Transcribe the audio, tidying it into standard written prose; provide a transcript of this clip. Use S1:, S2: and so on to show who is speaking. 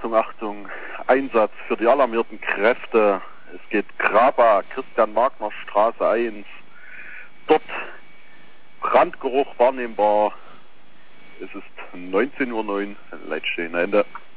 S1: Achtung, Achtung, Einsatz für die alarmierten Kräfte. Es geht Graba, Christian-Wagner-Straße 1. Dort Brandgeruch wahrnehmbar. Es ist 19:09 Uhr, Leitstehen Ende.